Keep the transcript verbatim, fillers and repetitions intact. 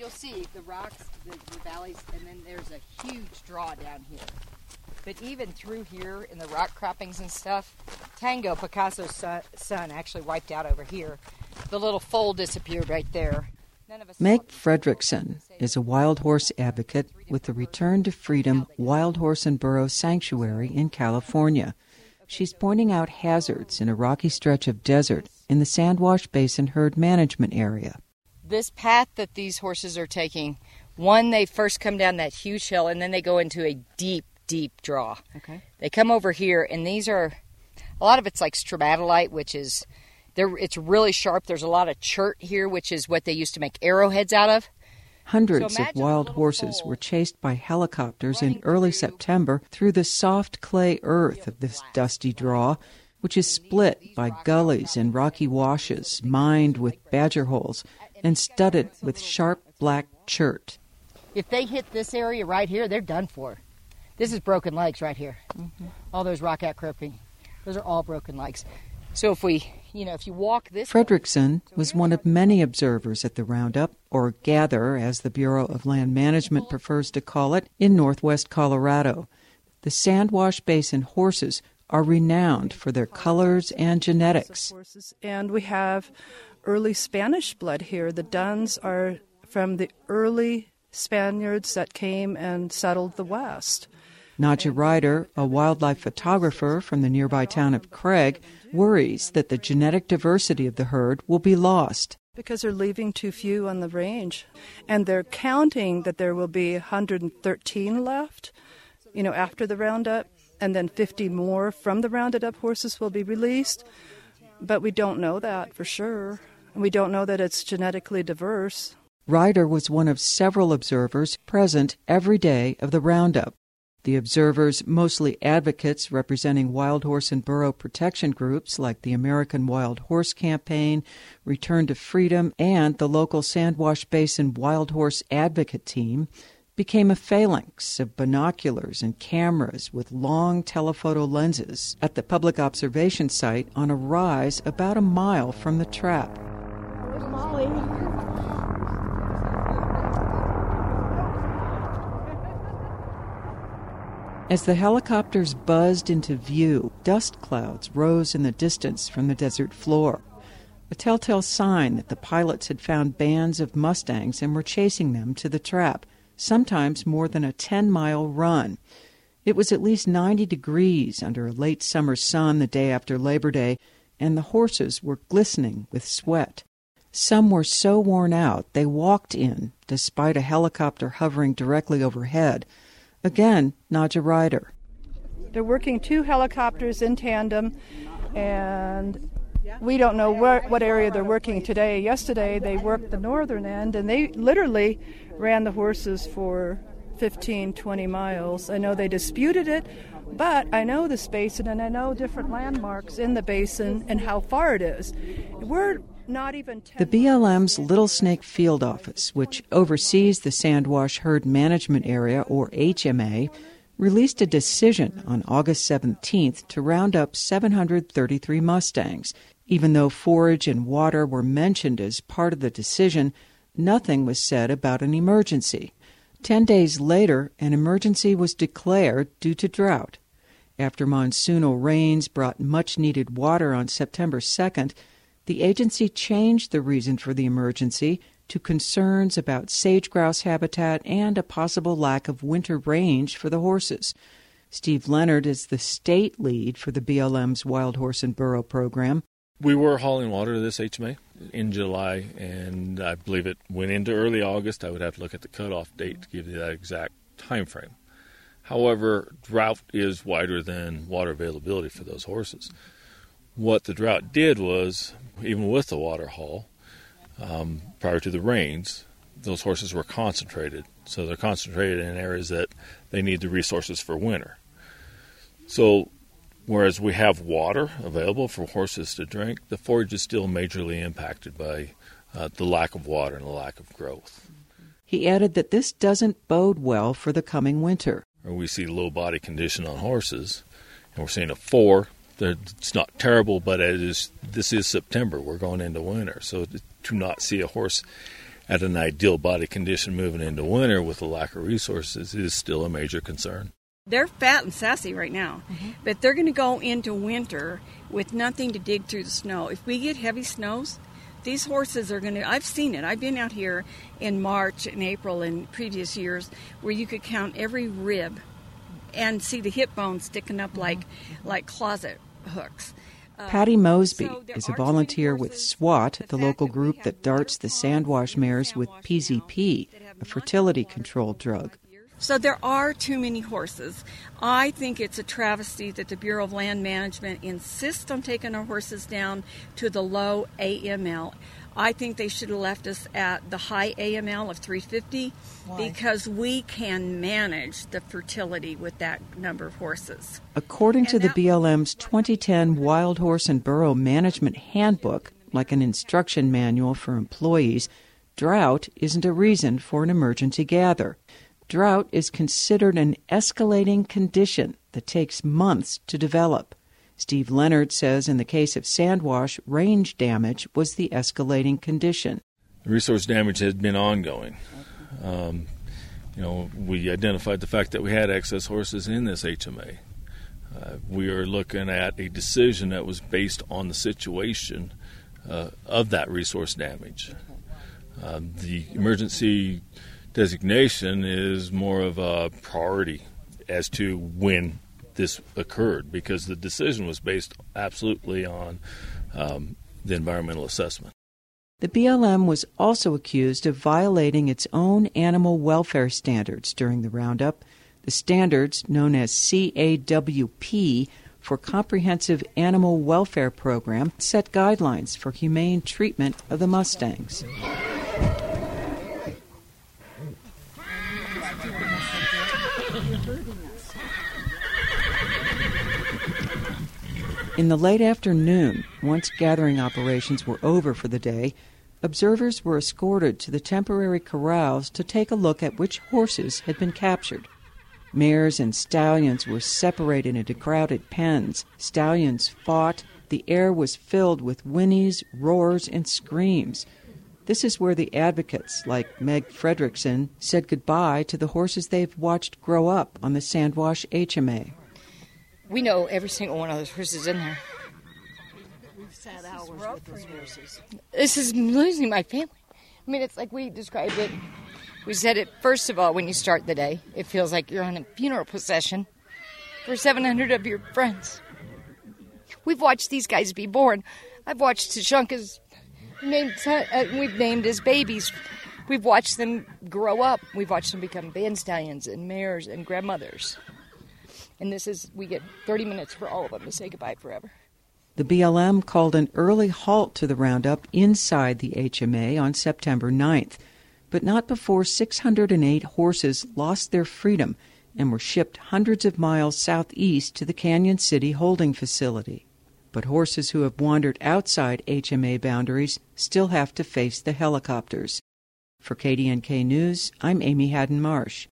you'll see the rocks, the, the valleys, and then there's a huge draw down here. But even through here in the rock croppings and stuff, Tango, Picasso's son, son actually wiped out over here. The little fold disappeared right there. Meg Fredrickson is a wild horse advocate with the Return to Freedom Wild Horse and Burro Sanctuary in California. She's pointing out hazards in a rocky stretch of desert in the Sandwash Basin herd management area. This path that these horses are taking, one, they first come down that huge hill, and then they go into a deep, deep draw. Okay. They come over here, and these are, a lot of it's like stromatolite, which is, they're, it's really sharp. There's a lot of chert here, which is what they used to make arrowheads out of. Hundreds so of wild horses were chased by helicopters in early through. September through the soft clay earth of this dusty draw, which is split by gullies and rocky washes, mined with badger holes, and studded with sharp black chert. If they hit this area right here, they're done for. This is broken legs right here. Mm-hmm. All those rock outcropping, those are all broken legs. So if we, you know, if you walk this... Fredrickson was one of many observers at the roundup, or gather, as the Bureau of Land Management prefers to call it, in northwest Colorado. The Sandwash Basin horses are renowned for their colors and genetics. And we have early Spanish blood here. The Duns are from the early Spaniards that came and settled the West. Nadja Ryder, a wildlife photographer from the nearby town of Craig, worries that the genetic diversity of the herd will be lost. Because they're leaving too few on the range. And they're counting that there will be one hundred thirteen left, you know, after the roundup, and then fifty more from the rounded up horses will be released. But we don't know that for sure. And we don't know that it's genetically diverse. Ryder was one of several observers present every day of the roundup. The observers, mostly advocates representing wild horse and burro protection groups like the American Wild Horse Campaign, Return to Freedom, and the local Sandwash Basin Wild Horse Advocate Team, became a phalanx of binoculars and cameras with long telephoto lenses at the public observation site on a rise about a mile from the trap. Where's Molly? As the helicopters buzzed into view, dust clouds rose in the distance from the desert floor, a telltale sign that the pilots had found bands of Mustangs and were chasing them to the trap, sometimes more than a ten-mile run. It was at least ninety degrees under a late summer sun the day after Labor Day, and the horses were glistening with sweat. Some were so worn out they walked in, despite a helicopter hovering directly overhead. Again, Nadja Ryder. They're working two helicopters in tandem, and we don't know where, what area they're working today. Yesterday, they worked the northern end, and they literally ran the horses for fifteen, twenty miles. I know they disputed it, but I know this basin, and I know different landmarks in the basin and how far it is. We're not even the B L M's Little Snake Field Office, which oversees the Sandwash Herd Management Area, or H M A, released a decision on August seventeenth to round up seven hundred thirty-three Mustangs. Even though forage and water were mentioned as part of the decision, nothing was said about an emergency. Ten days later, an emergency was declared due to drought. After monsoonal rains brought much-needed water on September second, the agency changed the reason for the emergency to concerns about sage-grouse habitat and a possible lack of winter range for the horses. Steve Leonard is the state lead for the B L M's Wild Horse and Burro program. We were hauling water to this H M A in July, and I believe it went into early August. I would have to look at the cutoff date to give you that exact time frame. However, drought is wider than water availability for those horses. What the drought did was, even with the water haul, um, prior to the rains, those horses were concentrated. So they're concentrated in areas that they need the resources for winter. So whereas we have water available for horses to drink, the forage is still majorly impacted by uh, the lack of water and the lack of growth. He added that this doesn't bode well for the coming winter. We see low body condition on horses, and we're seeing a four. It's not terrible, but it is. This is September. We're going into winter, so to not see a horse at an ideal body condition moving into winter with a lack of resources is still a major concern. They're fat and sassy right now, mm-hmm. but they're going to go into winter with nothing to dig through the snow. If we get heavy snows, these horses are going to, I've seen it. I've been out here in March and April in previous years where you could count every rib and see the hip bones sticking up mm-hmm. like like closet hooks. Uh, Patty Mosby so is a volunteer with SWAT, the, the local group that darts the sandwash mares with P Z P, a fertility control drug. So there are too many horses. I think it's a travesty that the Bureau of Land Management insists on taking our horses down to the low A M L. I think they should have left us at the high A M L of three fifty. Why? Because we can manage the fertility with that number of horses. According to the B L M's twenty ten Wild Horse and Burro Management Handbook, like an instruction manual for employees, drought isn't a reason for an emergency gather. Drought is considered an escalating condition that takes months to develop. Steve Leonard says in the case of Sandwash, range damage was the escalating condition. The resource damage had been ongoing. Um, you know, we identified the fact that we had excess horses in this H M A. Uh, we are looking at a decision that was based on the situation uh, of that resource damage. Uh, the emergency designation is more of a priority as to when this occurred, because the decision was based absolutely on um, the environmental assessment. The B L M was also accused of violating its own animal welfare standards during the roundup. The standards, known as C A W P, for Comprehensive Animal Welfare Program, set guidelines for humane treatment of the Mustangs. In the late afternoon, once gathering operations were over for the day, observers were escorted to the temporary corrals to take a look at which horses had been captured. Mares and stallions were separated into crowded pens. Stallions fought. The air was filled with whinnies, roars, and screams. This is where the advocates, like Meg Fredrickson, said goodbye to the horses they've watched grow up on the Sandwash H M A. We know every single one of those horses in there. We've sat hours with those horses. This is losing my family. I mean, it's like we described it. We said it, first of all, when you start the day, it feels like you're on a funeral procession for seven hundred of your friends. We've watched these guys be born. I've watched Tashunka's named, uh, we've named as babies. We've watched them grow up. We've watched them become band stallions and mares and grandmothers. And this is, we get thirty minutes for all of them to say goodbye forever. The B L M called an early halt to the roundup inside the H M A on September ninth, but not before six hundred eight horses lost their freedom and were shipped hundreds of miles southeast to the Canyon City holding facility. But horses who have wandered outside H M A boundaries still have to face the helicopters. For K D N K News, I'm Amy Haddon Marsh.